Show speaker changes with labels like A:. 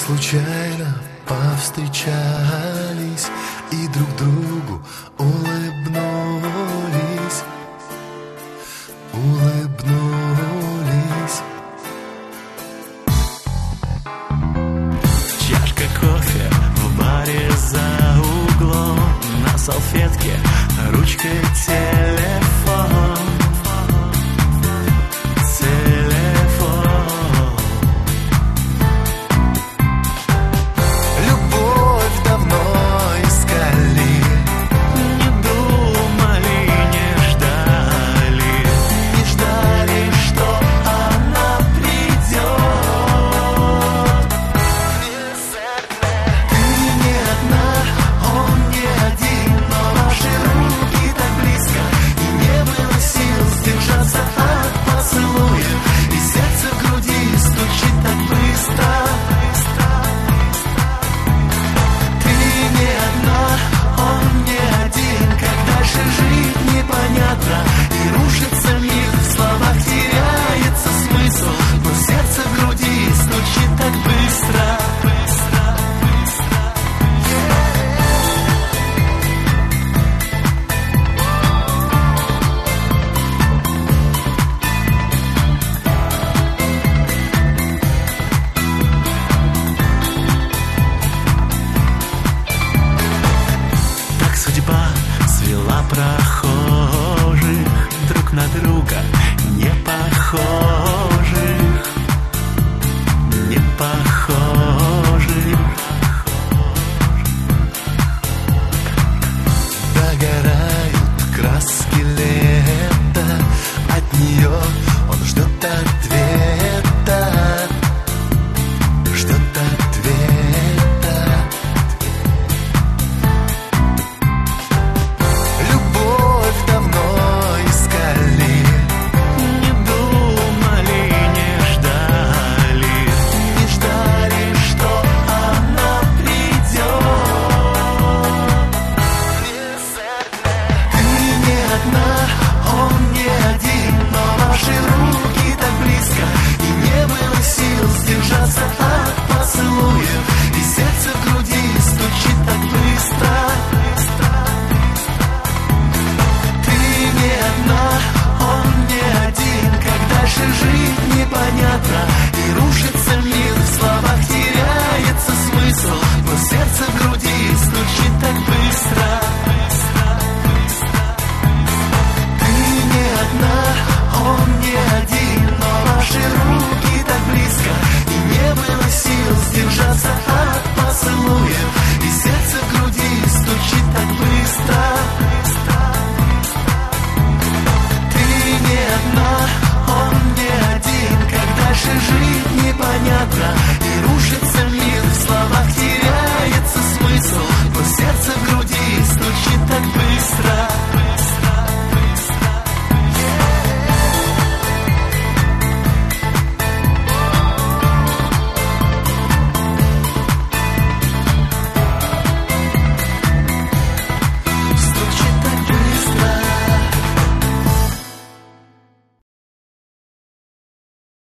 A: случайно повстречались и друг другу улыбнулись, улыбнулись.
B: Чашка кофе в баре за углом, на салфетке ручка телефон. Прохожих друг на друга не похожих, не похожих.
A: Догорают краски лета, от нее он ждет ответа, ждет ответа. Любовь давно искали,
B: Не думали, не ждали,
A: не ждали, что она придет. Ты не одна, он не один, но ваши руки так близко, и не было сил сдержаться от поцелуя, и сердце в груди стучит так быстро. Ты не одна, он не один, как дальше жить непонятно, и рушится мир, в словах теряется смысл, но сердце в груди стучит так быстро. Ты не одна, он не один, но ваши руки так близко, и не было сил сдержаться от поцелуя, и сердце в груди стучит так быстро. Ты не одна, он не один, как дальше жить непонятно, и рушится мир, в словах